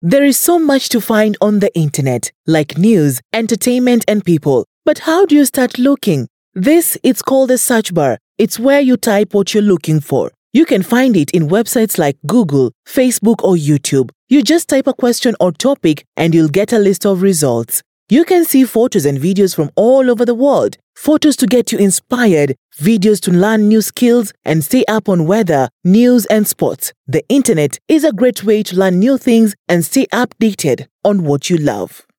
There is so much to find on the internet, like news, entertainment, and people. But how do you start looking? It's called a search bar. It's where you type what you're looking for. You can find it in websites like Google, Facebook, or YouTube. You just type a question or topic and you'll get a list of results. You can see photos and videos from all over the world. Photos to get you inspired, videos to learn new skills and stay up on weather, news and sports. The internet is a great way to learn new things and stay updated on what you love.